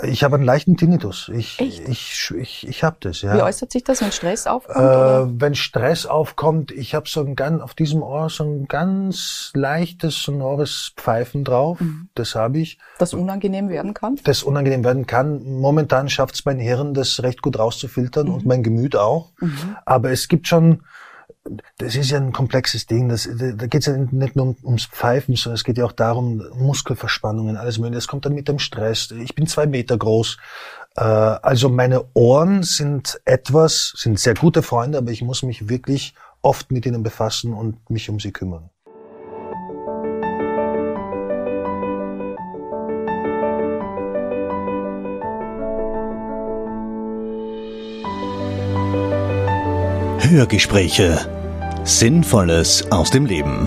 Ich habe einen leichten Tinnitus. Echt? Ich habe das, ja. Wie äußert sich das, wenn Stress aufkommt? Oder? Wenn Stress aufkommt, ich habe auf diesem Ohr so ein ganz leichtes, sonores Pfeifen drauf. Das habe ich. Das unangenehm werden kann? Das unangenehm werden kann. Momentan schafft es mein Hirn, das recht gut rauszufiltern und mein Gemüt auch. Aber es gibt schon, das ist ja ein komplexes Ding. Da geht es ja nicht nur ums Pfeifen, sondern es geht ja auch darum, Muskelverspannungen, alles Mögliche. Das kommt dann mit dem Stress. Ich bin 2 Meter groß. Also meine Ohren sind sehr gute Freunde, aber ich muss mich wirklich oft mit ihnen befassen und mich um sie kümmern. Hörgespräche. Sinnvolles aus dem Leben.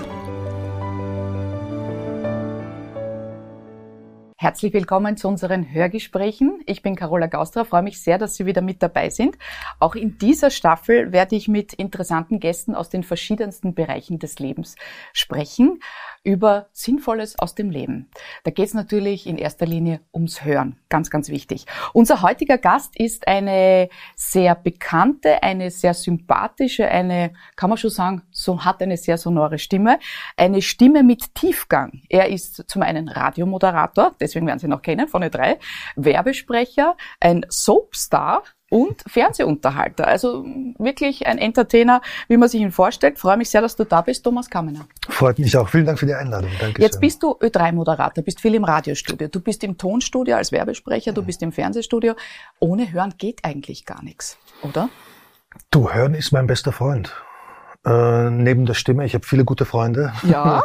Herzlich willkommen zu unseren Hörgesprächen. Ich bin Carola Gaustra, freue mich sehr, dass Sie wieder mit dabei sind. Auch in dieser Staffel werde ich mit interessanten Gästen aus den verschiedensten Bereichen des Lebens sprechen über Sinnvolles aus dem Leben. Da geht es natürlich in erster Linie ums Hören, ganz, ganz wichtig. Unser heutiger Gast ist eine sehr bekannte, eine sehr sympathische, kann man schon sagen, hat eine sehr sonore Stimme, eine Stimme mit Tiefgang. Er ist zum einen Radiomoderator, deswegen werden Sie ihn noch kennen, von Ö3, Werbesprecher, ein Soapstar und Fernsehunterhalter. Also wirklich ein Entertainer, wie man sich ihn vorstellt. Freue mich sehr, dass du da bist, Thomas Kamener. Freut mich auch. Vielen Dank für die Einladung. Dankeschön. Jetzt bist du Ö3-Moderator, bist viel im Radiostudio, du bist im Tonstudio als Werbesprecher, du bist im Fernsehstudio. Ohne Hören geht eigentlich gar nichts, oder? Du, Hören ist mein bester Freund. Neben der Stimme, ich habe viele gute Freunde. Ja.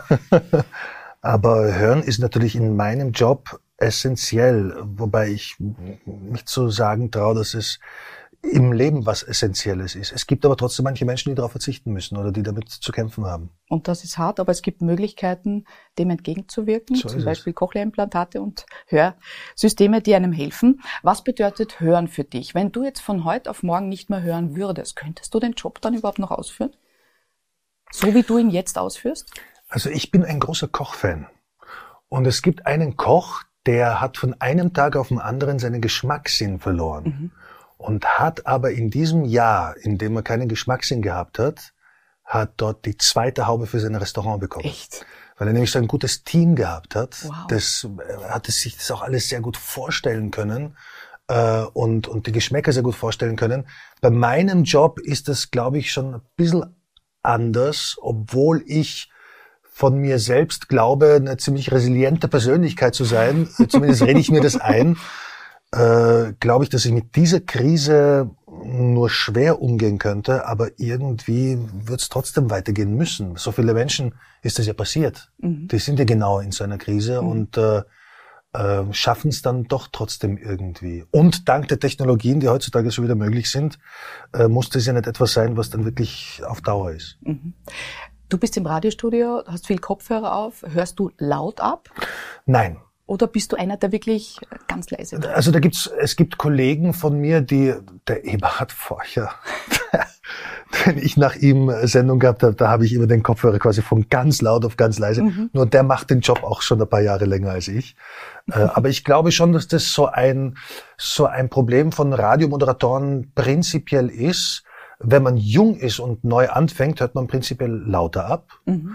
Aber Hören ist natürlich in meinem Job essentiell, wobei ich mich zu sagen traue, dass es im Leben was Essentielles ist. Es gibt aber trotzdem manche Menschen, die darauf verzichten müssen oder die damit zu kämpfen haben. Und das ist hart, aber es gibt Möglichkeiten, dem entgegenzuwirken, So zum Beispiel Cochlea-Implantate und Hörsysteme, die einem helfen. Was bedeutet Hören für dich? Wenn du jetzt von heute auf morgen nicht mehr hören würdest, könntest du den Job dann überhaupt noch ausführen? So wie du ihn jetzt ausführst? Also ich bin ein großer Kochfan. Und es gibt einen Koch, der hat von einem Tag auf den anderen seinen Geschmackssinn verloren. Und hat aber in diesem Jahr, in dem er keinen Geschmackssinn gehabt hat dort die 2. Haube für sein Restaurant bekommen. Echt? Weil er nämlich so ein gutes Team gehabt hat. Wow. Das hat es sich das auch alles sehr gut vorstellen können. Und die Geschmäcker sehr gut vorstellen können. Bei meinem Job ist das, glaube ich, schon ein bisschen anders, obwohl ich von mir selbst glaube, eine ziemlich resiliente Persönlichkeit zu sein, zumindest rede ich mir das ein, glaube ich, dass ich mit dieser Krise nur schwer umgehen könnte, aber irgendwie wird es trotzdem weitergehen müssen. So viele Menschen ist das ja passiert. Die sind ja genau in so einer Krise und schaffen es dann doch trotzdem irgendwie. Und dank der Technologien, die heutzutage schon wieder möglich sind, muss das ja nicht etwas sein, was dann wirklich auf Dauer ist. Du bist im Radiostudio, hast viel Kopfhörer auf. Hörst du laut ab? Nein. Oder bist du einer, der wirklich ganz leise bleibt? Also es gibt Kollegen von mir, der Eberhard Forcher, wenn ich nach ihm Sendung gehabt habe, da habe ich immer den Kopfhörer quasi von ganz laut auf ganz leise. Nur der macht den Job auch schon ein paar Jahre länger als ich. Aber ich glaube schon, dass das so ein Problem von Radiomoderatoren prinzipiell ist. Wenn man jung ist und neu anfängt, hört man prinzipiell lauter ab.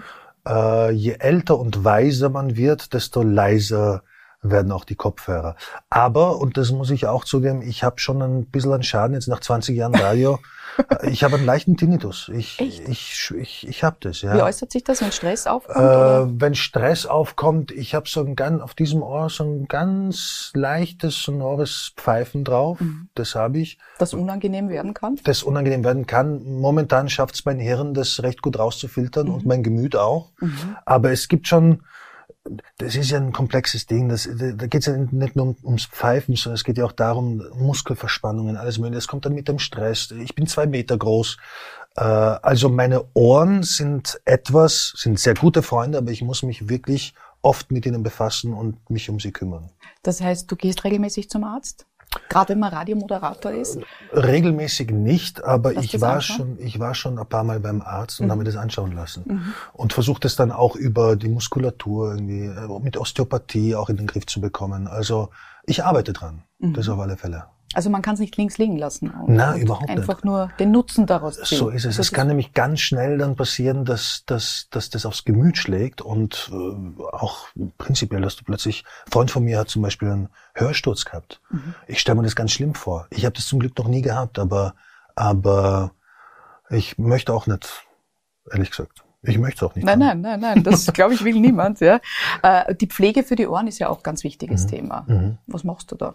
Je älter und weiser man wird, desto leiser werden auch die Kopfhörer. Aber, und das muss ich auch zugeben, ich habe schon ein bisschen einen Schaden jetzt nach 20 Jahren Radio. Ich habe einen leichten Tinnitus. Ich habe das, ja. Wie äußert sich das, wenn Stress aufkommt? Oder? Wenn Stress aufkommt, ich habe auf diesem Ohr so ein ganz leichtes, sonores Pfeifen drauf. Das habe ich. Das unangenehm werden kann? Das unangenehm werden kann. Momentan schafft es mein Hirn, das recht gut rauszufiltern und mein Gemüt auch. Aber es gibt schon, das ist ja ein komplexes Ding. Da geht es ja nicht nur ums Pfeifen, sondern es geht ja auch darum, Muskelverspannungen, alles Mögliche. Das kommt dann mit dem Stress. Ich bin 2 Meter groß. Also meine Ohren sind sehr gute Freunde, aber ich muss mich wirklich oft mit ihnen befassen und mich um sie kümmern. Das heißt, du gehst regelmäßig zum Arzt? Gerade wenn man Radiomoderator ist? Regelmäßig nicht, aber ich war schon ein paar Mal beim Arzt und habe mir das anschauen lassen. Und versuche das dann auch über die Muskulatur irgendwie mit Osteopathie auch in den Griff zu bekommen. Also ich arbeite dran. Das auf alle Fälle. Also man kann es nicht links liegen lassen. Nein, überhaupt nicht. Einfach nur den Nutzen daraus ziehen. So ist es. Es kann nämlich ganz schnell dann passieren, dass das aufs Gemüt schlägt und auch prinzipiell, dass du plötzlich, ein Freund von mir hat zum Beispiel einen Hörsturz gehabt. Ich stelle mir das ganz schlimm vor. Ich habe das zum Glück noch nie gehabt, aber ich möchte auch nicht, ehrlich gesagt. Ich möchte es auch nicht. Nein, das glaube ich will niemand. Ja. Die Pflege für die Ohren ist ja auch ein ganz wichtiges Thema. Was machst du da?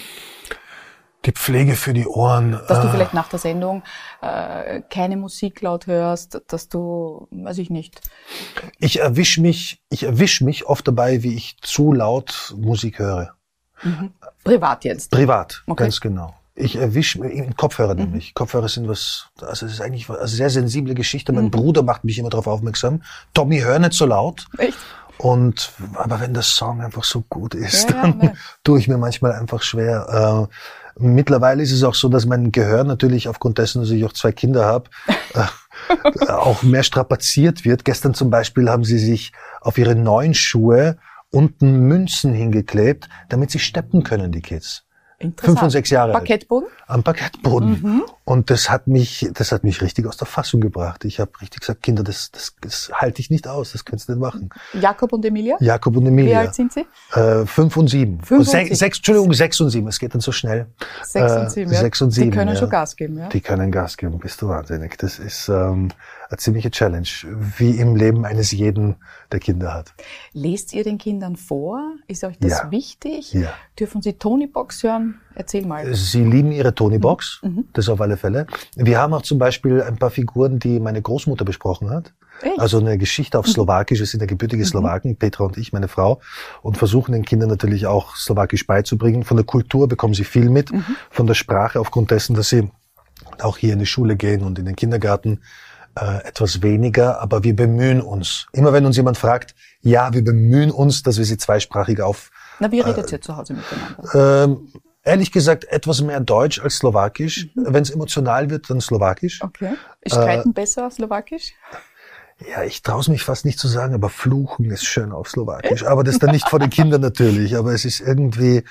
Die Pflege für die Ohren. Dass du vielleicht nach der Sendung keine Musik laut hörst, dass du, weiß ich nicht. Ich erwisch mich oft dabei, wie ich zu laut Musik höre. Privat jetzt? Privat, okay. Ganz genau. Ich erwische im Kopfhörer nämlich. Kopfhörer sind was, also es ist eigentlich eine sehr sensible Geschichte. Mein Bruder macht mich immer darauf aufmerksam. Tommy, hör nicht so laut. Echt? Aber wenn der Song einfach so gut ist, dann tue ich mir manchmal einfach schwer. Mittlerweile ist es auch so, dass mein Gehör natürlich aufgrund dessen, dass ich auch 2 Kinder habe, auch mehr strapaziert wird. Gestern zum Beispiel haben sie sich auf ihre neuen Schuhe unten Münzen hingeklebt, damit sie steppen können, die Kids. Interessant. 5 und 6 Jahre Parkettboden? Am Parkettboden. Und das hat mich richtig aus der Fassung gebracht. Ich habe richtig gesagt, Kinder, das halte ich nicht aus, das kannst du nicht machen. Jakob und Emilia? Jakob und Emilia. Wie alt sind sie? 5 und 7. 6 und 7, es geht dann so schnell. 6 und 7, ja. 6 und 7, die können schon Gas geben, ja? Die können Gas geben, bist du wahnsinnig. Das ist eine ziemliche Challenge, wie im Leben eines jeden, der Kinder hat. Lest ihr den Kindern vor? Ist euch das wichtig? Ja. Dürfen sie Tonybox hören? Erzähl mal. Sie lieben ihre Tonybox, das auf alle Fälle. Wir haben auch zum Beispiel ein paar Figuren, die meine Großmutter besprochen hat. Echt? Also eine Geschichte auf Slowakisch. Wir sind ja gebürtige Slowaken, Petra und ich, meine Frau, und versuchen den Kindern natürlich auch Slowakisch beizubringen. Von der Kultur bekommen sie viel mit, von der Sprache aufgrund dessen, dass sie auch hier in die Schule gehen und in den Kindergarten etwas weniger, aber wir bemühen uns. Immer wenn uns jemand fragt, ja, wir bemühen uns, dass wir sie zweisprachig Na, wie redet ihr zu Hause miteinander? Ehrlich gesagt, etwas mehr Deutsch als Slowakisch. Wenn es emotional wird, dann Slowakisch. Okay. Streiten besser Slowakisch? Ja, ich traue es mich fast nicht zu sagen, aber fluchen ist schön auf Slowakisch. Aber das dann nicht vor den Kindern natürlich. Aber es ist irgendwie,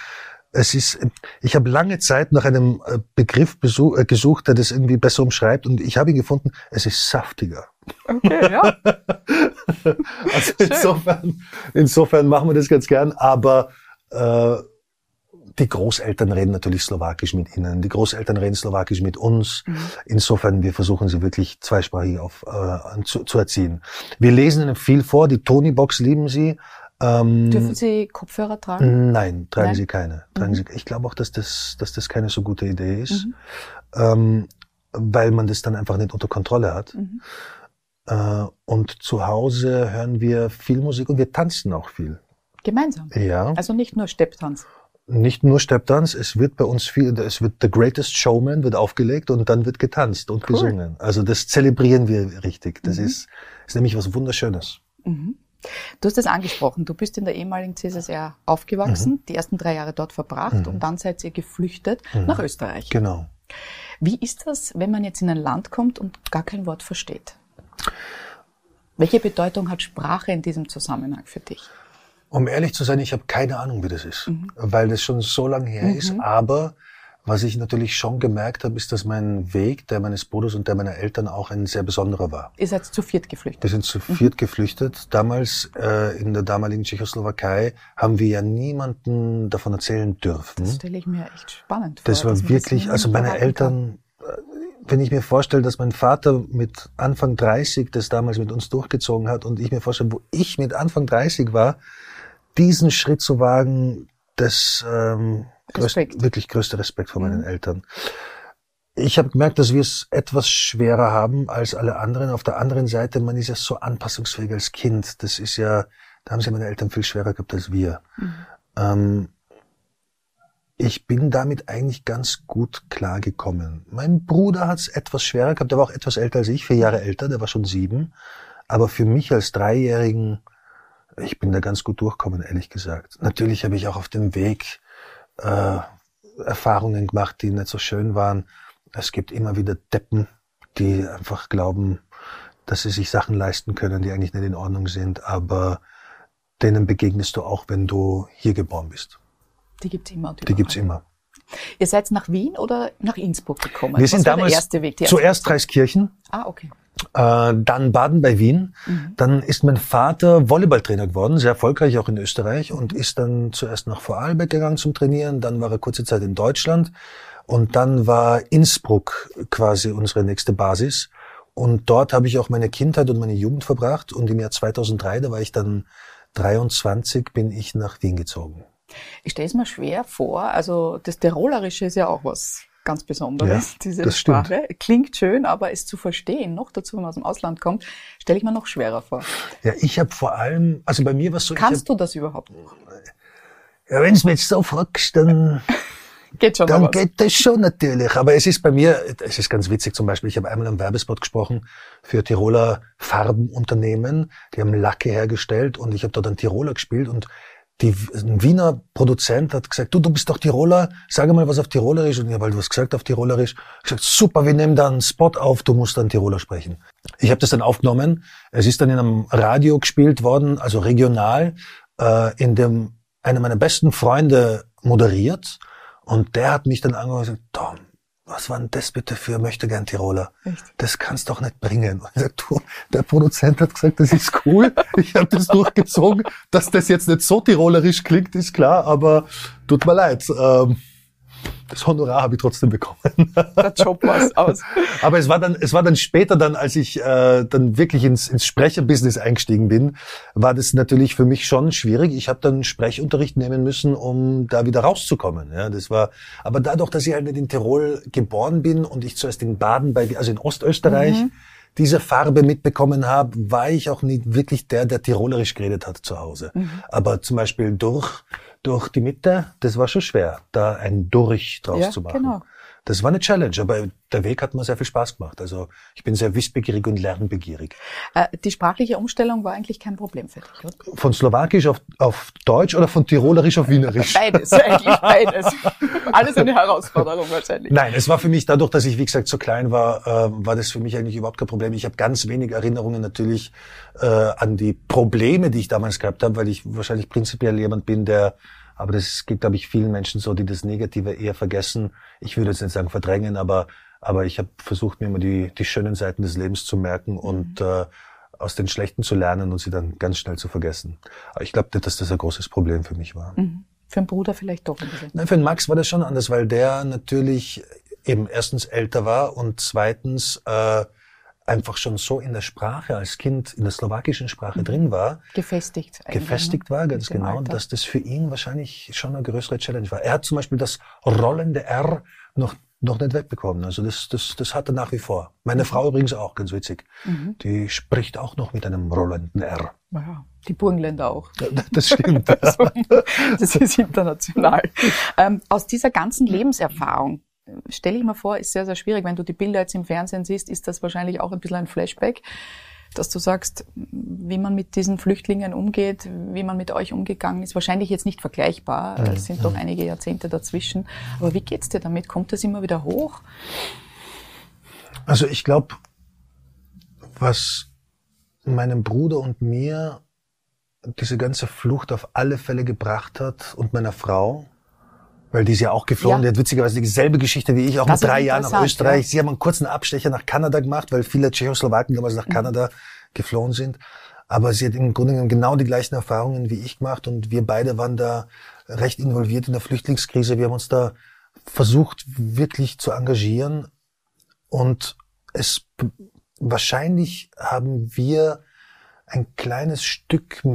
ich habe lange Zeit nach einem Begriff gesucht, der das irgendwie besser umschreibt, und ich habe ihn gefunden, es ist saftiger. Okay, ja. Also insofern machen wir das ganz gern, aber die Großeltern reden natürlich Slowakisch mit ihnen, die Großeltern reden Slowakisch mit uns. Insofern, wir versuchen sie wirklich zweisprachig zu erziehen. Wir lesen ihnen viel vor, die Tonybox lieben sie. Dürfen Sie Kopfhörer tragen? Nein, tragen sie keine. Ich glaube auch, dass das keine so gute Idee ist, weil man das dann einfach nicht unter Kontrolle hat. Und zu Hause hören wir viel Musik und wir tanzen auch viel. Gemeinsam? Ja. Also nicht nur Stepptanz? Nicht nur Stepptanz, es wird bei uns The Greatest Showman wird aufgelegt und dann wird getanzt und gesungen. Also das zelebrieren wir richtig. Das ist nämlich was Wunderschönes. Du hast es angesprochen, du bist in der ehemaligen CSSR aufgewachsen, die ersten 3 Jahre dort verbracht und dann seid ihr geflüchtet nach Österreich. Genau. Wie ist das, wenn man jetzt in ein Land kommt und gar kein Wort versteht? Welche Bedeutung hat Sprache in diesem Zusammenhang für dich? Um ehrlich zu sein, ich habe keine Ahnung, wie das ist, weil das schon so lange her ist. Aber was ich natürlich schon gemerkt habe, ist, dass mein Weg, der meines Bruders und der meiner Eltern auch ein sehr besonderer war. Ihr seid zu 4 geflüchtet? Wir sind zu 4 geflüchtet. Damals, in der damaligen Tschechoslowakei, haben wir ja niemanden davon erzählen dürfen. Das stelle ich mir echt spannend vor. Das war wirklich, also meine Eltern, wenn ich mir vorstelle, dass mein Vater mit Anfang 30 das damals mit uns durchgezogen hat und ich mir vorstelle, wo ich mit Anfang 30 war, diesen Schritt zu wagen, das wirklich größter Respekt vor meinen Eltern. Ich habe gemerkt, dass wir es etwas schwerer haben als alle anderen. Auf der anderen Seite, man ist ja so anpassungsfähig als Kind. Das ist ja, da haben sich meine Eltern viel schwerer gehabt als wir. Ich bin damit eigentlich ganz gut klargekommen. Mein Bruder hat es etwas schwerer gehabt, der war auch etwas älter als ich, 4 Jahre älter, der war schon 7. Aber für mich als 3-Jährigen, ich bin da ganz gut durchgekommen, ehrlich gesagt. Natürlich habe ich auch auf dem Weg Erfahrungen gemacht, die nicht so schön waren. Es gibt immer wieder Deppen, die einfach glauben, dass sie sich Sachen leisten können, die eigentlich nicht in Ordnung sind. Aber denen begegnest du auch, wenn du hier geboren bist. Die gibt's immer. Die gibt's immer. Ihr seid nach Wien oder nach Innsbruck gekommen? Wir sind damals der erste Weg, zuerst Dreiskirchen, okay. dann Baden bei Wien. Dann ist mein Vater Volleyballtrainer geworden, sehr erfolgreich auch in Österreich, und ist dann zuerst nach Vorarlberg gegangen zum Trainieren. Dann war er kurze Zeit in Deutschland und dann war Innsbruck quasi unsere nächste Basis. Und dort habe ich auch meine Kindheit und meine Jugend verbracht. Und im Jahr 2003, da war ich dann 23, bin ich nach Wien gezogen. Ich stelle es mir schwer vor, also das Tirolerische ist ja auch was ganz Besonderes, Ja, diese das Sprache. Klingt schön, aber es zu verstehen, noch dazu, wenn man aus dem Ausland kommt, stelle ich mir noch schwerer vor. Ja, ich habe vor allem, also bei mir war es so... Kannst du das überhaupt? Ja, wenn du mich jetzt so fragst, dann... Geht schon. Dann geht das schon natürlich. Aber es ist bei mir, es ist ganz witzig zum Beispiel, ich habe einmal einen Werbespot gesprochen für Tiroler Farbenunternehmen, die haben Lacke hergestellt und ich habe dort einen Tiroler gespielt und ein Wiener Produzent hat gesagt, du bist doch Tiroler, sag mal was auf Tirolerisch. Und ich habe halt was gesagt auf Tirolerisch. Ich habe gesagt, super, wir nehmen da einen Spot auf, du musst dann Tiroler sprechen. Ich habe das dann aufgenommen. Es ist dann in einem Radio gespielt worden, also regional, in dem einer meiner besten Freunde moderiert. Und der hat mich dann angehört und gesagt, Tom, was war denn das bitte für möchte gern Tiroler? Echt? Das kannst doch nicht bringen. Und ich sag, du, der Produzent hat gesagt, das ist cool. Ich habe das durchgezogen. Dass das jetzt nicht so tirolerisch klingt, ist klar, aber tut mir leid. Das Honorar habe ich trotzdem bekommen. Der Job war's aus. Aber es war dann später dann, als ich dann wirklich ins Sprecherbusiness eingestiegen bin, war das natürlich für mich schon schwierig. Ich habe dann Sprechunterricht nehmen müssen, um da wieder rauszukommen. Ja, das war. Aber dadurch, dass ich halt nicht in Tirol geboren bin und ich zuerst in Baden also in Ostösterreich diese Farbe mitbekommen habe, war ich auch nicht wirklich der tirolerisch geredet hat zu Hause. Aber zum Beispiel durch die Mitte, das war schon schwer, da ein Durch draus zu machen. Genau. Das war eine Challenge, aber der Weg hat mir sehr viel Spaß gemacht. Also ich bin sehr wissbegierig und lernbegierig. Die sprachliche Umstellung war eigentlich kein Problem für dich, oder? Von Slowakisch auf Deutsch oder von Tirolerisch auf Wienerisch? Beides, eigentlich beides. Alles eine Herausforderung wahrscheinlich. Nein, es war für mich, dadurch, dass ich, wie gesagt, so klein war, war das für mich eigentlich überhaupt kein Problem. Ich habe ganz wenig Erinnerungen natürlich an die Probleme, die ich damals gehabt habe, weil ich wahrscheinlich prinzipiell jemand bin, aber das geht, glaube ich, vielen Menschen so, die das Negative eher vergessen. Ich würde jetzt nicht sagen verdrängen, aber ich habe versucht, mir immer die schönen Seiten des Lebens zu merken und aus den schlechten zu lernen und sie dann ganz schnell zu vergessen. Aber ich glaube nicht, dass das ein großes Problem für mich war. Für einen Bruder vielleicht doch ein bisschen. Nein, für den Max war das schon anders, weil der natürlich eben erstens älter war und zweitens einfach schon so in der Sprache als Kind, in der slowakischen Sprache drin war. Gefestigt. Gefestigt war, ganz genau, dass das für ihn wahrscheinlich schon eine größere Challenge war. Er hat zum Beispiel das rollende R noch nicht wegbekommen. Also das hat er nach wie vor. Meine Frau übrigens auch, ganz witzig. Die spricht auch noch mit einem rollenden R. Ja, die Burgenländer auch. Das stimmt. Also, das ist international. Aus dieser ganzen Lebenserfahrung, stelle ich mir vor, ist sehr, sehr schwierig. Wenn du die Bilder jetzt im Fernsehen siehst, ist das wahrscheinlich auch ein bisschen ein Flashback, dass du sagst, wie man mit diesen Flüchtlingen umgeht, wie man mit euch umgegangen ist. Wahrscheinlich jetzt nicht vergleichbar. Es sind doch einige Jahrzehnte dazwischen. Aber wie geht's dir damit? Kommt das immer wieder hoch? Also ich glaube, was meinem Bruder und mir diese ganze Flucht auf alle Fälle gebracht hat und meiner Frau, weil die ist ja auch geflohen, die hat witzigerweise dieselbe Geschichte wie ich, auch mit 3 Jahren nach Österreich. Ja. Sie haben einen kurzen Abstecher nach Kanada gemacht, weil viele Tschechoslowaken damals nach Kanada geflohen sind. Aber sie hat im Grunde genommen genau die gleichen Erfahrungen wie ich gemacht und wir beide waren da recht involviert in der Flüchtlingskrise. Wir haben uns da versucht, wirklich zu engagieren und wahrscheinlich haben wir ein kleines Stück,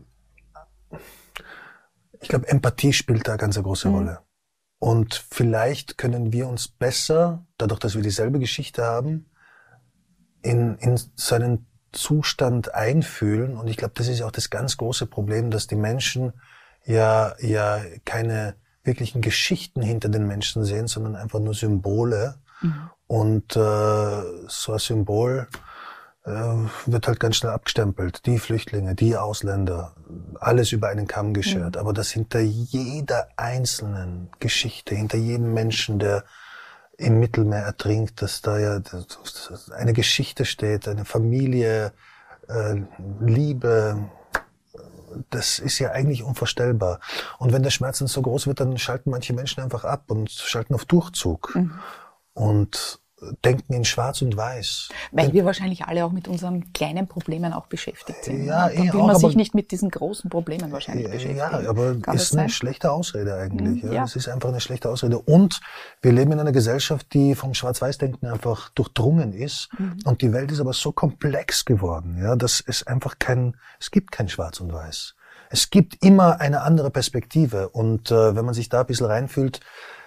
ich glaube, Empathie spielt da eine ganz große Rolle. Und vielleicht können wir uns besser, dadurch, dass wir dieselbe Geschichte haben, in seinen Zustand einfühlen. Und ich glaube, das ist auch das ganz große Problem, dass die Menschen ja keine wirklichen Geschichten hinter den Menschen sehen, sondern einfach nur Symbole. Und so ein Symbol wird halt ganz schnell abgestempelt. Die Flüchtlinge, die Ausländer, alles über einen Kamm geschert. Aber dass hinter jeder einzelnen Geschichte, hinter jedem Menschen, der im Mittelmeer ertrinkt, dass da ja eine Geschichte steht, eine Familie, Liebe, das ist ja eigentlich unvorstellbar. Und wenn der Schmerz dann so groß wird, dann schalten manche Menschen einfach ab und schalten auf Durchzug. Und denken in Schwarz und Weiß. Weil wir wahrscheinlich alle auch mit unseren kleinen Problemen auch beschäftigt sind. Ja, da will man sich nicht mit diesen großen Problemen wahrscheinlich beschäftigen. Ja, aber ist eine schlechte Ausrede eigentlich. Ja. Ja. Es ist einfach eine schlechte Ausrede. Und wir leben in einer Gesellschaft, die vom Schwarz-Weiß-Denken einfach durchdrungen ist. Und die Welt ist aber so komplex geworden, ja, dass es einfach es gibt kein Schwarz und Weiß. Es gibt immer eine andere Perspektive. Und wenn man sich da ein bisschen reinfühlt,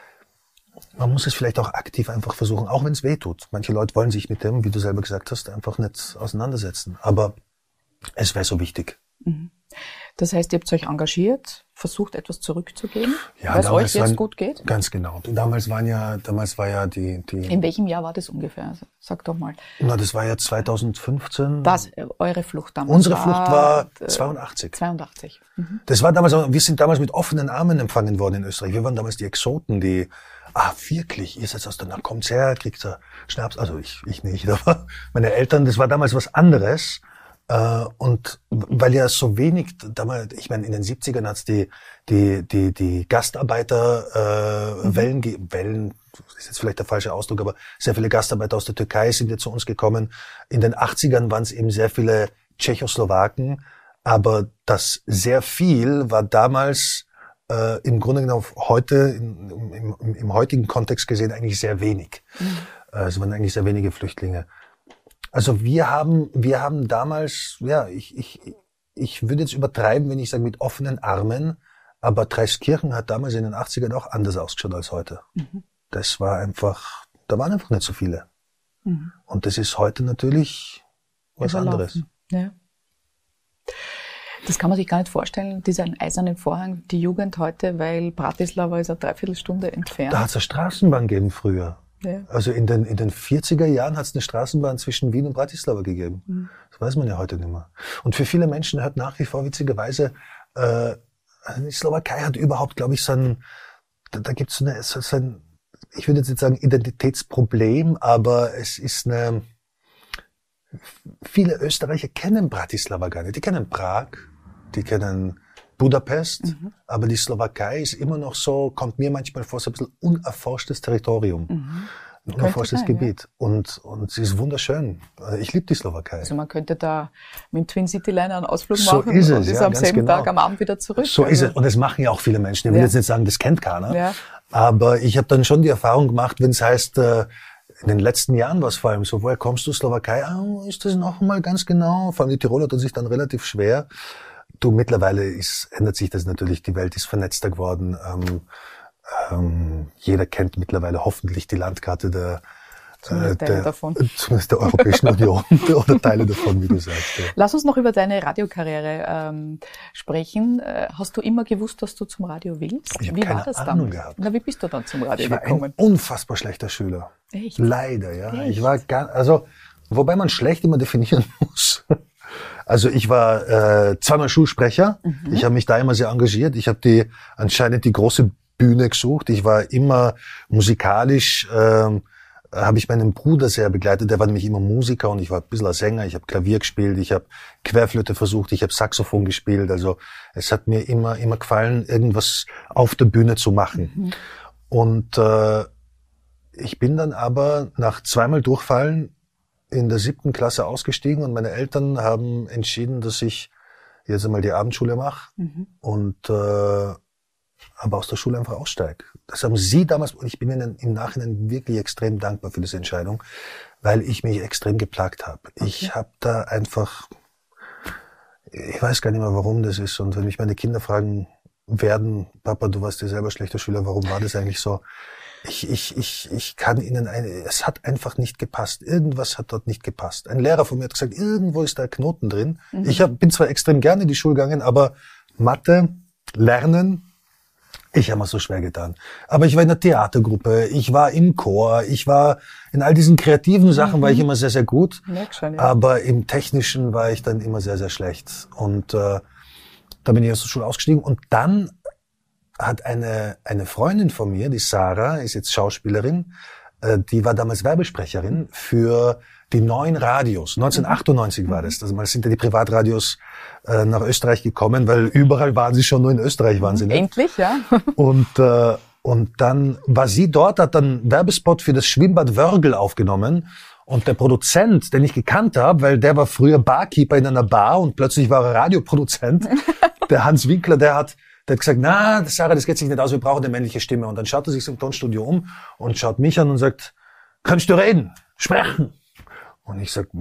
man muss es vielleicht auch aktiv einfach versuchen, auch wenn es weh tut. Manche Leute wollen sich mit dem, wie du selber gesagt hast, einfach nicht auseinandersetzen. Aber es wäre so wichtig. Das heißt, ihr habt euch engagiert, versucht etwas zurückzugeben, Ja, weil es euch jetzt gut geht? Ganz genau. Damals war ja die. In welchem Jahr war das ungefähr? Also, sag doch mal. Na, das war ja 2015. Eure Flucht damals? Unsere Flucht war 82. 82. Das war damals, wir sind damals mit offenen Armen empfangen worden in Österreich. Wir waren damals die Exoten, wirklich, ihr seid aus der, kommt's her, kriegt ihr Schnaps, also ich nicht, aber meine Eltern, das war damals was anderes, und weil ja so wenig, damals, ich meine, in den 70ern hat's die Gastarbeiter, Wellen, ist jetzt vielleicht der falsche Ausdruck, aber sehr viele Gastarbeiter aus der Türkei sind jetzt zu uns gekommen. In den 80ern waren es eben sehr viele Tschechoslowaken, aber das sehr viel war damals im Grunde genommen heute, im heutigen Kontext gesehen, eigentlich sehr wenig. Es waren eigentlich sehr wenige Flüchtlinge. Also wir haben damals, ja, ich würde jetzt übertreiben, wenn ich sage mit offenen Armen, aber Dreiskirchen hat damals in den 80ern auch anders ausgeschaut als heute. Das war einfach, da waren einfach nicht so viele. Und das ist heute natürlich was anderes. Ja. Das kann man sich gar nicht vorstellen, diesen eisernen Vorhang, die Jugend heute, weil Bratislava ist eine Dreiviertelstunde entfernt. Da hat es eine Straßenbahn gegeben früher. Ja. Also in den 40er Jahren hat es eine Straßenbahn zwischen Wien und Bratislava gegeben. Das weiß man ja heute nicht mehr. Und für viele Menschen hört nach wie vor witzigerweise, die Slowakei hat überhaupt, glaube ich, da gibt es so ein, ich würde jetzt nicht sagen Identitätsproblem, aber es ist viele Österreicher kennen Bratislava gar nicht. Die kennen Prag, die kennen Budapest, aber die Slowakei ist immer noch so, kommt mir manchmal vor, so ein bisschen unerforschtes Territorium. Ein unerforschtes Gebiet. Ja. Und sie ist wunderschön. Ich liebe die Slowakei. Also man könnte da mit dem Twin City Liner einen Ausflug so machen ist es, und ist am selben Tag am Abend wieder zurück. So ist es. Und das machen ja auch viele Menschen. Ich will jetzt nicht sagen, das kennt keiner. Ja. Aber ich habe dann schon die Erfahrung gemacht, wenn es heißt, in den letzten Jahren war es vor allem so, woher kommst du, Slowakei? Ist das noch mal ganz genau? Vor allem die Tiroler tun sich dann relativ schwer. Mittlerweile ändert sich das natürlich, die Welt ist vernetzter geworden. Jeder kennt mittlerweile hoffentlich die Landkarte Teile davon. Zumindest der Europäischen Union oder Teile davon, wie du sagst. Ja. Lass uns noch über deine Radiokarriere sprechen. Hast du immer gewusst, dass du zum Radio willst? Ich habe keine Ahnung gehabt. Na, wie bist du dann zum Radio gekommen? Ich war ein unfassbar schlechter Schüler. Echt? Leider, ja. Echt? Ich war wobei man schlecht immer definieren muss. Also ich war zweimal Schulsprecher. Ich habe mich da immer sehr engagiert. Ich habe anscheinend die große Bühne gesucht. Ich war immer musikalisch, habe ich meinen Bruder sehr begleitet. Der war nämlich immer Musiker und ich war ein bisschen ein Sänger. Ich habe Klavier gespielt, ich habe Querflöte versucht, ich habe Saxophon gespielt. Also es hat mir immer gefallen, irgendwas auf der Bühne zu machen. Und ich bin dann aber nach zweimal Durchfallen in der 7. Klasse ausgestiegen und meine Eltern haben entschieden, dass ich jetzt einmal die Abendschule mache und aber aus der Schule einfach aussteige. Das haben sie damals, und ich bin ihnen im Nachhinein wirklich extrem dankbar für diese Entscheidung, weil ich mich extrem geplagt habe. Okay. Ich habe da einfach, ich weiß gar nicht mehr, warum das ist. Und wenn mich meine Kinder fragen werden, Papa, du warst ja selber schlechter Schüler, warum war das eigentlich so? Ich kann ihnen es hat einfach nicht gepasst. Irgendwas hat dort nicht gepasst. Ein Lehrer von mir hat gesagt, irgendwo ist da ein Knoten drin. Ich bin zwar extrem gerne in die Schule gegangen, aber Mathe, Lernen, ich habe mir so schwer getan. Aber ich war in der Theatergruppe, ich war im Chor, ich war in all diesen kreativen Sachen war ich immer sehr, sehr gut. Schon, ja. Aber im Technischen war ich dann immer sehr, sehr schlecht. Und da bin ich aus der Schule ausgestiegen und dann hat eine Freundin von mir, die Sarah, ist jetzt Schauspielerin, die war damals Werbesprecherin für die neuen Radios. 1998 war das. Also mal sind ja die Privatradios nach Österreich gekommen, weil überall waren sie schon, nur in Österreich waren sie nicht. Endlich, ja. Und dann war sie dort, hat dann einen Werbespot für das Schwimmbad Wörgl aufgenommen. Und der Produzent, den ich gekannt habe, weil der war früher Barkeeper in einer Bar und plötzlich war er Radioproduzent, der Hans Winkler, der hat gesagt, na, Sarah, das geht sich nicht aus, wir brauchen eine männliche Stimme. Und dann schaut er sich im Tonstudio um und schaut mich an und sagt, kannst du reden, sprechen? Und ich sag,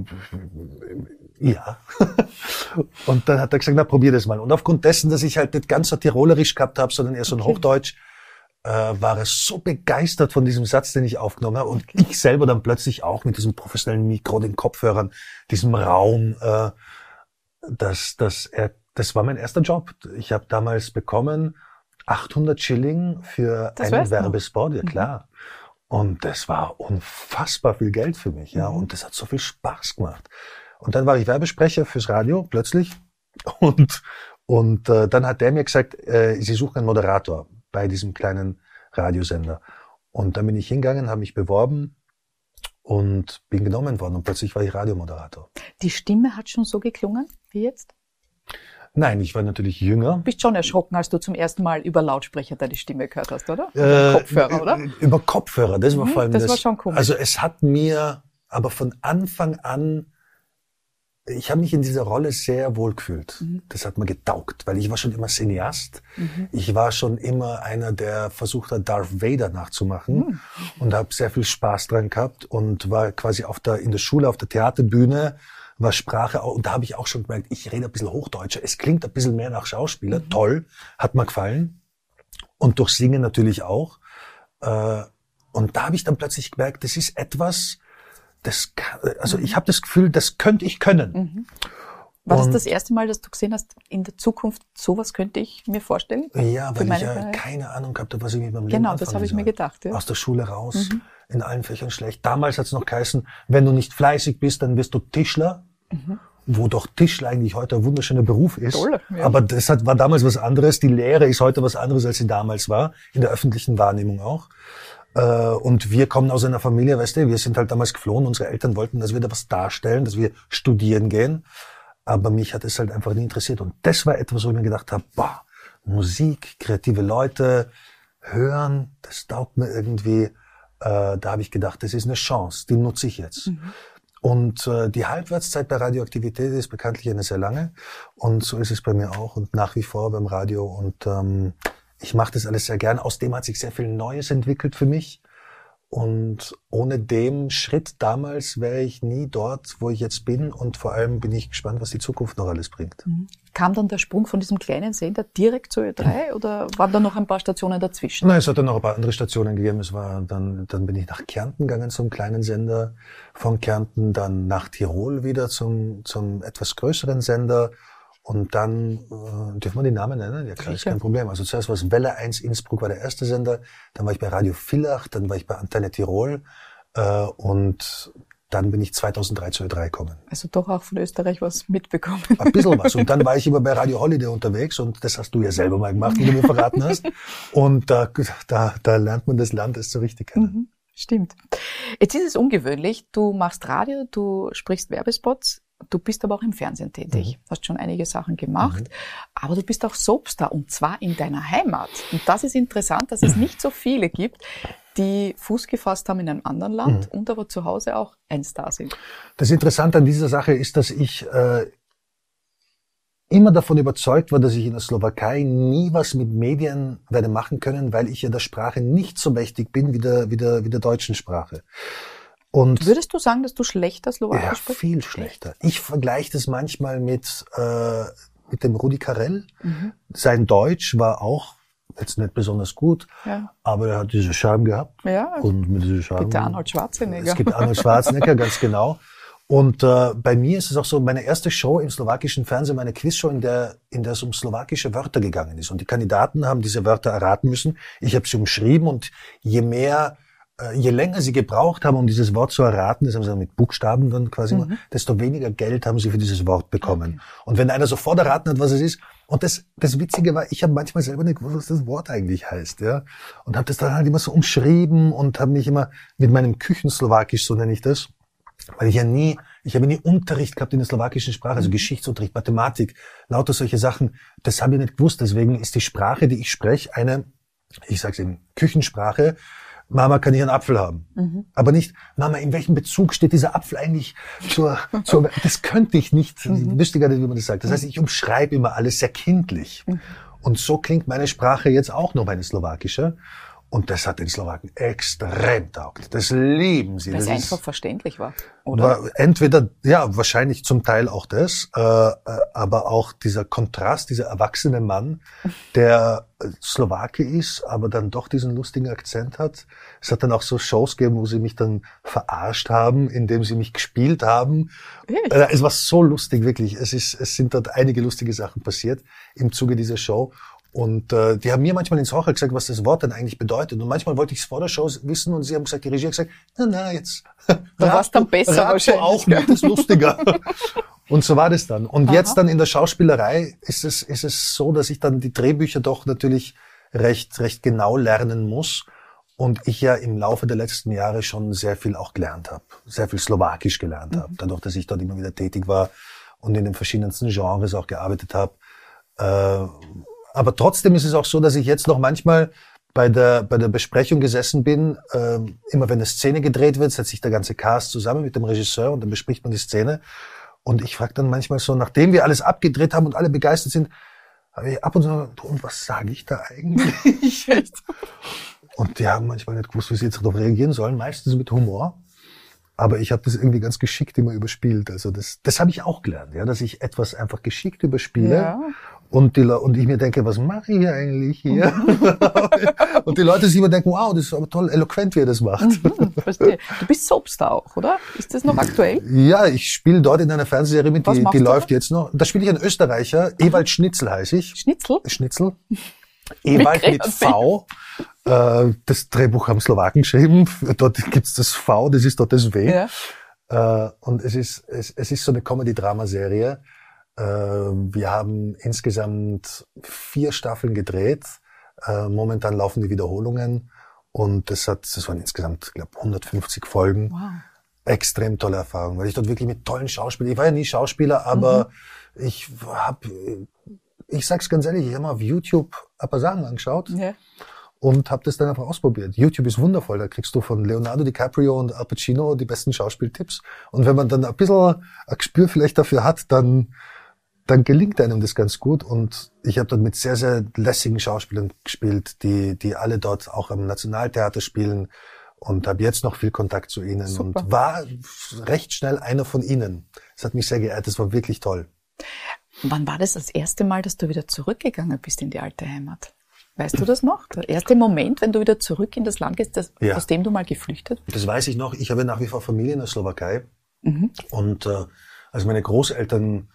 ja. Und dann hat er gesagt, na, probier das mal. Und aufgrund dessen, dass ich halt nicht ganz so tirolerisch gehabt habe, sondern eher so ein Hochdeutsch, war er so begeistert von diesem Satz, den ich aufgenommen habe. Und ich selber dann plötzlich auch mit diesem professionellen Mikro, den Kopfhörern, diesem Raum, das war mein erster Job. Ich habe damals bekommen 800 Schilling für einen Werbespot, ja klar. Und das war unfassbar viel Geld für mich, ja. Und das hat so viel Spaß gemacht. Und dann war ich Werbesprecher fürs Radio, plötzlich. Und dann hat der mir gesagt, sie suchen einen Moderator bei diesem kleinen Radiosender. Und dann bin ich hingegangen, habe mich beworben und bin genommen worden. Und plötzlich war ich Radiomoderator. Die Stimme hat schon so geklungen wie jetzt? Nein, ich war natürlich jünger. Du bist schon erschrocken, als du zum ersten Mal über Lautsprecher deine Stimme gehört hast, oder? Kopfhörer, oder? Über Kopfhörer, das war vor allem das war schon komisch. Also es hat mir aber von Anfang an, ich habe mich in dieser Rolle sehr wohl gefühlt. Das hat mir getaugt, weil ich war schon immer Cineast. Ich war schon immer einer, der versucht hat, Darth Vader nachzumachen und habe sehr viel Spaß dran gehabt und war quasi in der Schule, auf der Theaterbühne, war Sprache, und da habe ich auch schon gemerkt, ich rede ein bisschen Hochdeutscher, es klingt ein bisschen mehr nach Schauspieler, toll, hat mir gefallen. Und durch Singen natürlich auch. Und da habe ich dann plötzlich gemerkt, das ist etwas, ich habe das Gefühl, das könnte ich können. War das erste Mal, dass du gesehen hast, in der Zukunft, sowas könnte ich mir vorstellen? Ja, weil ich ja keine Ahnung gehabt habe, was ich mit meinem Leben anfangen das habe ich mir gedacht. Ja. Aus der Schule raus, in allen Fächern schlecht. Damals hat es noch geheißen, wenn du nicht fleißig bist, dann wirst du Tischler. Wo doch Tischler eigentlich heute ein wunderschöner Beruf ist. Toll, ja. Aber das war damals was anderes. Die Lehre ist heute was anderes, als sie damals war. In der öffentlichen Wahrnehmung auch. Und wir kommen aus einer Familie, weißt du, wir sind halt damals geflohen. Unsere Eltern wollten, dass wir da was darstellen, dass wir studieren gehen. Aber mich hat es halt einfach nie interessiert. Und das war etwas, wo ich mir gedacht habe, Musik, kreative Leute, hören, das taugt mir irgendwie. Da habe ich gedacht, das ist eine Chance, die nutze ich jetzt. Und die Halbwertszeit bei Radioaktivität ist bekanntlich eine sehr lange. Und so ist es bei mir auch und nach wie vor beim Radio. Und ich mache das alles sehr gern. Aus dem hat sich sehr viel Neues entwickelt für mich. Und ohne den Schritt damals wäre ich nie dort, wo ich jetzt bin. Und vor allem bin ich gespannt, was die Zukunft noch alles bringt. Kam dann der Sprung von diesem kleinen Sender direkt zur Ö3 oder waren da noch ein paar Stationen dazwischen? Nein, es hat dann noch ein paar andere Stationen gegeben. Es war dann bin ich nach Kärnten gegangen zum kleinen Sender. Von Kärnten dann nach Tirol wieder zum etwas größeren Sender. Und dann, dürfen wir die Namen nennen? Ja klar, ist kein Problem. Also zuerst war es Welle 1 Innsbruck, war der erste Sender. Dann war ich bei Radio Villach, dann war ich bei Antenne Tirol. Und dann bin ich 2003 zur Ö3 gekommen. Also doch auch von Österreich was mitbekommen. Ein bisschen was. Und dann war ich immer bei Radio Holiday unterwegs. Und das hast du ja selber mal gemacht, wie du mir verraten hast. Und da lernt man das Land erst so richtig kennen. Stimmt. Jetzt ist es ungewöhnlich. Du machst Radio, du sprichst Werbespots. Du bist aber auch im Fernsehen tätig, hast schon einige Sachen gemacht, aber du bist auch Soapstar und zwar in deiner Heimat. Und das ist interessant, dass es nicht so viele gibt, die Fuß gefasst haben in einem anderen Land und aber zu Hause auch ein Star sind. Das Interessante an dieser Sache ist, dass ich immer davon überzeugt war, dass ich in der Slowakei nie was mit Medien werde machen können, weil ich ja der Sprache nicht so mächtig bin wie der deutschen Sprache. Und würdest du sagen, dass du schlechter Slowakisch bist? Ja, viel schlechter. Ich vergleiche das manchmal mit dem Rudi Carrell. Sein Deutsch war auch jetzt nicht besonders gut, aber er hat diese Charme gehabt. Ja, und mit dieser Charme. Bitte Arnold Schwarzenegger. Es gibt Arnold Schwarzenegger, ganz genau. Und bei mir ist es auch so, meine erste Show im slowakischen Fernsehen, meine Quizshow, in der es um slowakische Wörter gegangen ist. Und die Kandidaten haben diese Wörter erraten müssen. Ich habe sie umschrieben und je mehr je länger sie gebraucht haben, um dieses Wort zu erraten, das haben sie dann mit Buchstaben dann quasi immer, desto weniger Geld haben sie für dieses Wort bekommen. Okay. Und wenn einer sofort erraten hat, was es ist, und das Witzige war, ich habe manchmal selber nicht gewusst, was das Wort eigentlich heißt, ja, und habe das dann halt immer so umschrieben und habe mich immer mit meinem Küchenslowakisch, so nenne ich das, weil ich habe nie Unterricht gehabt in der slowakischen Sprache, also Geschichtsunterricht, Mathematik, lauter solche Sachen, das habe ich nicht gewusst, deswegen ist die Sprache, die ich spreche, eine, ich sage es eben, Küchensprache. Mama, kann ich einen Apfel haben? Aber nicht, Mama, in welchem Bezug steht dieser Apfel eigentlich zur das könnte ich nicht, wüsste gar nicht, wie man das sagt. Das heißt, ich umschreibe immer alles sehr kindlich. Und so klingt meine Sprache jetzt auch noch, meine slowakische. Und das hat den Slowaken extrem taugt. Das lieben sie. Weil es einfach verständlich war, oder? War entweder, ja, wahrscheinlich zum Teil auch das, aber auch dieser Kontrast, dieser erwachsene Mann, der Slowake ist, aber dann doch diesen lustigen Akzent hat. Es hat dann auch so Shows gegeben, wo sie mich dann verarscht haben, indem sie mich gespielt haben. Es war so lustig, wirklich. Es sind dort einige lustige Sachen passiert im Zuge dieser Show. Und die haben mir manchmal ins Ohr gesagt, was das Wort dann eigentlich bedeutet. Und manchmal wollte ich es vor der Show wissen und sie haben gesagt, die Regie hat gesagt, na, jetzt du warst dann besser wahrscheinlich. Auch nicht, das ist lustiger. Und so war das dann. Und jetzt dann in der Schauspielerei ist es so, dass ich dann die Drehbücher doch natürlich recht genau lernen muss. Und ich ja im Laufe der letzten Jahre schon sehr viel auch gelernt habe. Sehr viel Slowakisch gelernt habe. Dadurch, dass ich dort immer wieder tätig war und in den verschiedensten Genres auch gearbeitet habe. Aber trotzdem ist es auch so, dass ich jetzt noch manchmal bei der Besprechung gesessen bin. Immer wenn eine Szene gedreht wird, setzt sich der ganze Cast zusammen mit dem Regisseur und dann bespricht man die Szene. Und ich frage dann manchmal so, nachdem wir alles abgedreht haben und alle begeistert sind, habe ich ab und zu und was sage ich da eigentlich? Und die haben manchmal nicht gewusst, wie sie jetzt darauf reagieren sollen. Meistens mit Humor. Aber ich habe das irgendwie ganz geschickt immer überspielt. Also das habe ich auch gelernt, ja, dass ich etwas einfach geschickt überspiele. Ja. Und ich mir denke, was mache ich eigentlich hier? Und die Leute sich immer denken, wow, das ist aber toll, eloquent, wie er das macht. Verstehe. Du bist Soapstar auch, oder? Ist das noch aktuell? Ja, ich spiele dort in einer Fernsehserie mit, die läuft jetzt noch. Da spiele ich einen Österreicher, Ewald Schnitzel heiße ich. Schnitzel. Ewald mit V. Das Drehbuch haben Slowaken geschrieben. Dort gibt's das V, das ist dort das W. Ja. Und es ist so eine Comedy-Drama-Serie. Wir haben insgesamt 4 Staffeln gedreht. Momentan laufen die Wiederholungen. Und das waren insgesamt, glaube 150 Folgen. Wow. Extrem tolle Erfahrung, weil ich dort wirklich mit tollen Schauspielern, ich war ja nie Schauspieler, aber ich sag's ganz ehrlich, ich habe mal auf YouTube ein paar Sachen angeschaut. Ja. Und habe das dann einfach ausprobiert. YouTube ist wundervoll, da kriegst du von Leonardo DiCaprio und Al Pacino die besten Schauspieltipps. Und wenn man dann ein bisschen ein Gespür vielleicht dafür hat, dann gelingt einem das ganz gut. Und ich habe dort mit sehr, sehr lässigen Schauspielern gespielt, die alle dort auch am Nationaltheater spielen und habe jetzt noch viel Kontakt zu ihnen. Super. Und war recht schnell einer von ihnen. Das hat mich sehr geehrt, das war wirklich toll. Wann war das erste Mal, dass du wieder zurückgegangen bist in die alte Heimat? Weißt du das noch? Der erste Moment, wenn du wieder zurück in das Land gehst, aus dem du mal geflüchtet bist? Das weiß ich noch. Ich habe nach wie vor Familie in der Slowakei. Und als meine Großeltern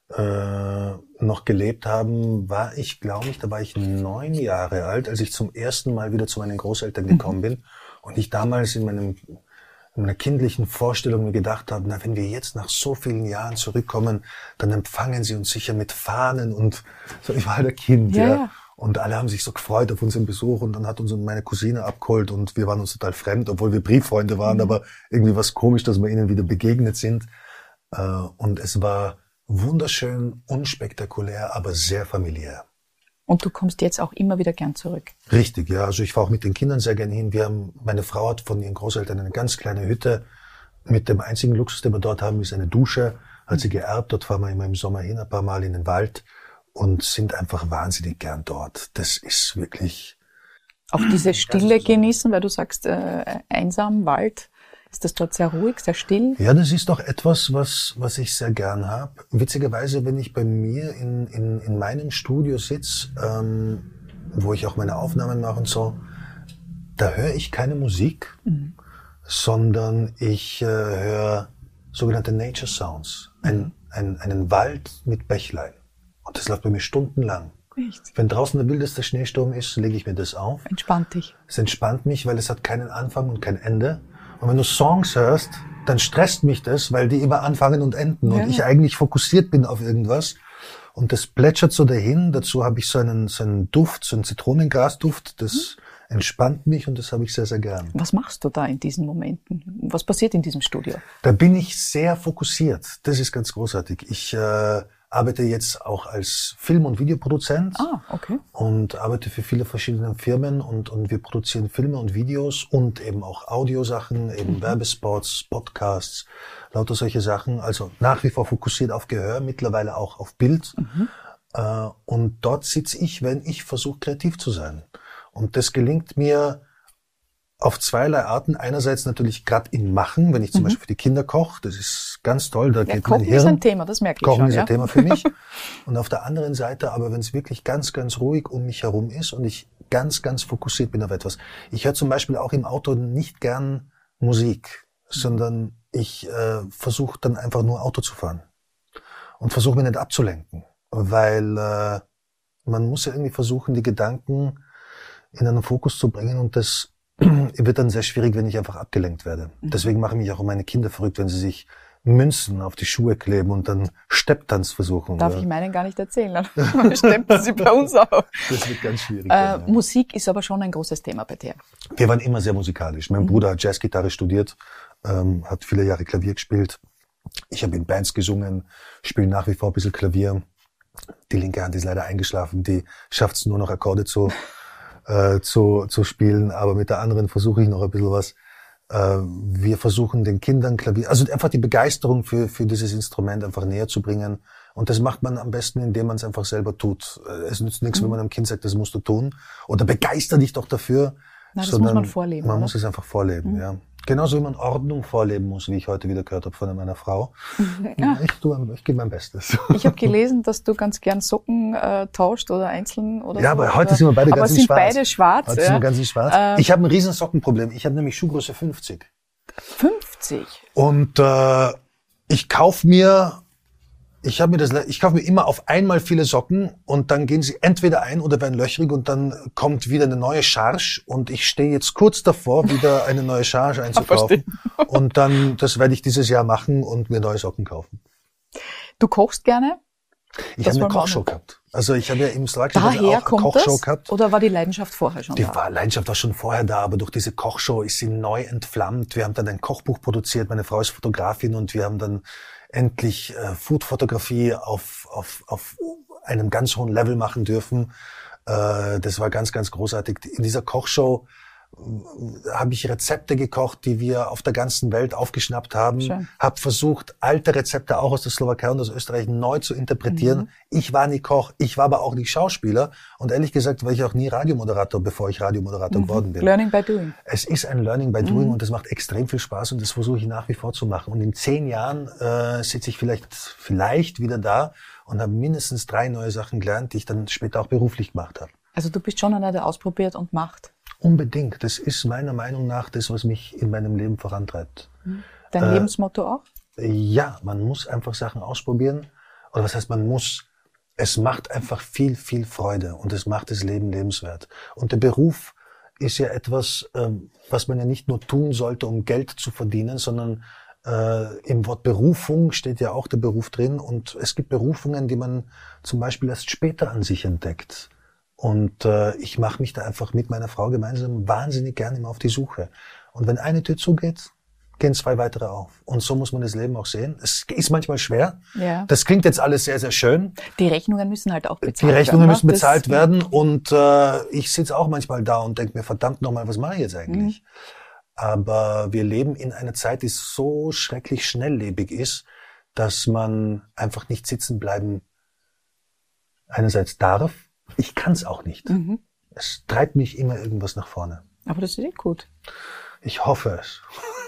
noch gelebt haben, war ich, glaube ich, da war ich 9 Jahre alt, als ich zum ersten Mal wieder zu meinen Großeltern gekommen bin. Und ich damals in meiner kindlichen Vorstellung mir gedacht habe, na, wenn wir jetzt nach so vielen Jahren zurückkommen, dann empfangen sie uns sicher mit Fahnen und so. Ich war halt ein Kind, ja. Und alle haben sich so gefreut auf unseren Besuch und dann hat uns meine Cousine abgeholt und wir waren uns total fremd, obwohl wir Brieffreunde waren, aber irgendwie was komisch, dass wir ihnen wieder begegnet sind. Und es war wunderschön, unspektakulär, aber sehr familiär. Und du kommst jetzt auch immer wieder gern zurück? Richtig, ja. Also ich fahre auch mit den Kindern sehr gern hin. Meine Frau hat von ihren Großeltern eine ganz kleine Hütte. Mit dem einzigen Luxus, den wir dort haben, ist eine Dusche. Hat sie geerbt. Dort fahren wir immer im Sommer hin, ein paar Mal in den Wald. Und sind einfach wahnsinnig gern dort. Das ist wirklich... Auch diese Stille genießen, weil du sagst, einsam, Wald. Ist das dort sehr ruhig, sehr still? Ja, das ist doch etwas, was ich sehr gern habe. Witzigerweise, wenn ich bei mir in meinem Studio sitze, wo ich auch meine Aufnahmen mache und so, da höre ich keine Musik, sondern ich höre sogenannte Nature Sounds. Einen Wald mit Bächlein. Und das läuft bei mir stundenlang. Echt? Wenn draußen der wildeste Schneesturm ist, lege ich mir das auf. Entspannt dich. Es entspannt mich, weil es hat keinen Anfang und kein Ende. Und wenn du Songs hörst, dann stresst mich das, weil die immer anfangen und enden und ich eigentlich fokussiert bin auf irgendwas. Und das plätschert so dahin. Dazu habe ich so einen Duft, so einen Zitronengrasduft. Das entspannt mich und das habe ich sehr, sehr gern. Was machst du da in diesen Momenten? Was passiert in diesem Studio? Da bin ich sehr fokussiert. Das ist ganz großartig. Ich arbeite jetzt auch als Film- und Videoproduzent. Okay. Und arbeite für viele verschiedene Firmen und wir produzieren Filme und Videos und eben auch Audiosachen, eben Werbespots, Podcasts, lauter solche Sachen. Also nach wie vor fokussiert auf Gehör, mittlerweile auch auf Bild. Und dort sitze ich, wenn ich versuche, kreativ zu sein. Und das gelingt mir auf zweierlei Arten. Einerseits natürlich gerade im Machen, wenn ich zum Beispiel für die Kinder koche, das ist ganz toll, da geht mein Kochen Hirn. ist ein Thema, das merke ich Kochen schon. ist ein Thema für mich. Und auf der anderen Seite, aber wenn es wirklich ganz, ganz ruhig um mich herum ist und ich ganz, ganz fokussiert bin auf etwas. Ich höre zum Beispiel auch im Auto nicht gern Musik, sondern ich versuche dann einfach nur Auto zu fahren und versuche mich nicht abzulenken, weil man muss ja irgendwie versuchen, die Gedanken in einen Fokus zu bringen und das wird dann sehr schwierig, wenn ich einfach abgelenkt werde. Deswegen machen mich auch meine Kinder verrückt, wenn sie sich Münzen auf die Schuhe kleben und dann Stepptanz versuchen. Darf ich meinen gar nicht erzählen. Dann steppen sie bei uns auf. Das wird ganz schwierig. Ja. Musik ist aber schon ein großes Thema bei dir. Wir waren immer sehr musikalisch. Mein Bruder hat Jazzgitarre studiert, hat viele Jahre Klavier gespielt. Ich habe in Bands gesungen, spiele nach wie vor ein bisschen Klavier. Die linke Hand ist leider eingeschlafen, die schafft es nur noch Akkorde zu spielen, aber mit der anderen versuche ich noch ein bisschen was. Wir versuchen den Kindern Klavier, also einfach die Begeisterung für dieses Instrument einfach näher zu bringen. Und das macht man am besten, indem man es einfach selber tut. Es nützt nichts, wenn man einem Kind sagt, das musst du tun. Oder begeister dich doch dafür. Das muss man vorleben. Man muss es einfach vorleben, ja. Genauso wie man Ordnung vorleben muss, wie ich heute wieder gehört habe von meiner Frau. Ich gebe mein Bestes. Ich habe gelesen, dass du ganz gern Socken tauscht oder einzeln oder ja, so. aber heute sind wir beide ganz in schwarz. Aber sind beide schwarz. Heute sind wir ganz in schwarz. Ich habe ein riesen Sockenproblem. Ich habe nämlich Schuhgröße 50. 50? Und ich kaufe mir immer auf einmal viele Socken und dann gehen sie entweder ein oder werden löchrig und dann kommt wieder eine neue Charge und ich stehe jetzt kurz davor, wieder eine neue Charge einzukaufen. Und dann, das werde ich dieses Jahr machen und mir neue Socken kaufen. Du kochst gerne? Ich habe eine Kochshow gehabt. Also ich habe ja im Slagstück auch eine Kochshow das? gehabt. Oder war die Leidenschaft vorher schon da? Die Leidenschaft war schon vorher da, aber durch diese Kochshow ist sie neu entflammt. Wir haben dann ein Kochbuch produziert. Meine Frau ist Fotografin und wir haben dann endlich Food-Fotografie auf einem ganz hohen Level machen dürfen. Das war ganz, ganz großartig. In dieser Kochshow habe ich Rezepte gekocht, die wir auf der ganzen Welt aufgeschnappt haben. Habe versucht, alte Rezepte auch aus der Slowakei und aus Österreich neu zu interpretieren. Ich war nie Koch, ich war aber auch nie Schauspieler. Und ehrlich gesagt war ich auch nie Radiomoderator, bevor ich Radiomoderator geworden bin. Learning by doing. Es ist ein Learning by doing und es macht extrem viel Spaß und das versuche ich nach wie vor zu machen. Und in 10 Jahren sitze ich vielleicht wieder da und habe mindestens 3 neue Sachen gelernt, die ich dann später auch beruflich gemacht habe. Also du bist schon einer, der ausprobiert und macht. Unbedingt. Das ist meiner Meinung nach das, was mich in meinem Leben vorantreibt. Dein Lebensmotto auch? Ja, man muss einfach Sachen ausprobieren. Oder was heißt man muss? Es macht einfach viel, viel Freude und es macht das Leben lebenswert. Und der Beruf ist ja etwas, was man ja nicht nur tun sollte, um Geld zu verdienen, sondern im Wort Berufung steht ja auch der Beruf drin. Und es gibt Berufungen, die man zum Beispiel erst später an sich entdeckt. Und ich mache mich da einfach mit meiner Frau gemeinsam wahnsinnig gerne immer auf die Suche. Und wenn eine Tür zugeht, gehen 2 weitere auf. Und so muss man das Leben auch sehen. Es ist manchmal schwer. Ja. Das klingt jetzt alles sehr, sehr schön. Die Rechnungen müssen halt auch bezahlt werden. Die Rechnungen müssen bezahlt werden. Und ich sitze auch manchmal da und denke mir, verdammt nochmal, was mache ich jetzt eigentlich? Aber wir leben in einer Zeit, die so schrecklich schnelllebig ist, dass man einfach nicht sitzen bleiben einerseits darf. Ich kann es auch nicht. Es treibt mich immer irgendwas nach vorne. Aber das ist eh gut. Ich hoffe es.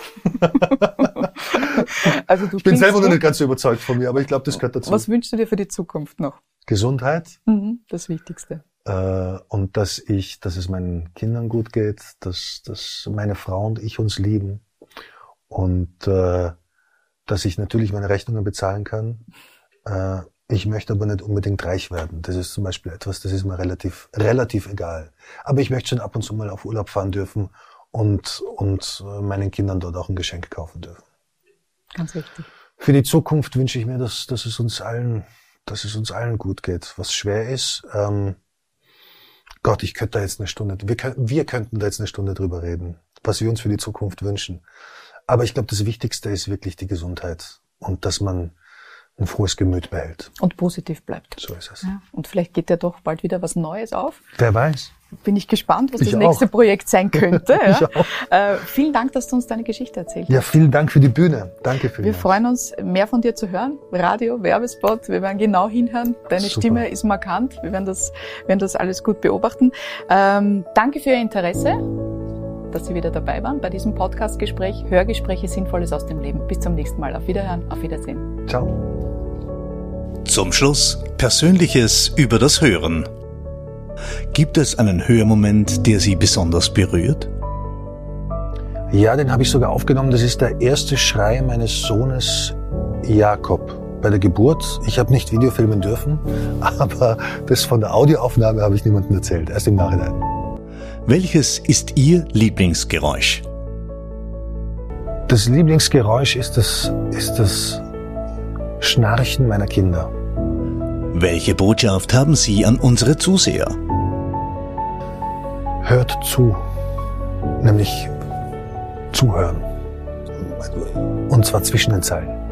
Also ich bin selber noch nicht ganz so überzeugt von mir, aber ich glaube, das gehört dazu. Was wünschst du dir für die Zukunft noch? Gesundheit. Das Wichtigste. Und dass es meinen Kindern gut geht, dass meine Frau und ich uns lieben und dass ich natürlich meine Rechnungen bezahlen kann. Ich möchte aber nicht unbedingt reich werden. Das ist zum Beispiel etwas, das ist mir relativ egal. Aber ich möchte schon ab und zu mal auf Urlaub fahren dürfen und meinen Kindern dort auch ein Geschenk kaufen dürfen. Ganz wichtig. Für die Zukunft wünsche ich mir, dass es uns allen gut geht. Was schwer ist, Gott, ich könnte da jetzt eine Stunde, wir könnten da jetzt eine Stunde drüber reden, was wir uns für die Zukunft wünschen. Aber ich glaube, das Wichtigste ist wirklich die Gesundheit und dass man ein frohes Gemüt behält. Und positiv bleibt. So ist es. Ja, und vielleicht geht ja doch bald wieder was Neues auf. Wer weiß. Bin ich gespannt, was Ich das nächste auch. Projekt sein könnte. Ich Ja. auch. Vielen Dank, dass du uns deine Geschichte erzählt hast. Ja, vielen Dank für die Bühne. Danke für Wir freuen uns, mehr von dir zu hören. Radio, Werbespot, wir werden genau hinhören. Deine Super. Stimme ist markant. Wir werden das alles gut beobachten. Danke für Ihr Interesse, dass Sie wieder dabei waren bei diesem Podcast-Gespräch. Hörgespräche Sinnvolles aus dem Leben. Bis zum nächsten Mal. Auf Wiederhören, auf Wiedersehen. Ciao. Zum Schluss Persönliches über das Hören. Gibt es einen Hörmoment, der Sie besonders berührt? Ja, den habe ich sogar aufgenommen. Das ist der erste Schrei meines Sohnes Jakob bei der Geburt. Ich habe nicht Videofilmen dürfen, aber das von der Audioaufnahme habe ich niemandem erzählt, erst im Nachhinein. Welches ist Ihr Lieblingsgeräusch? Das Lieblingsgeräusch ist das Schnarchen meiner Kinder. Welche Botschaft haben Sie an unsere Zuseher? Hört zu, nämlich zuhören. Und zwar zwischen den Zeilen.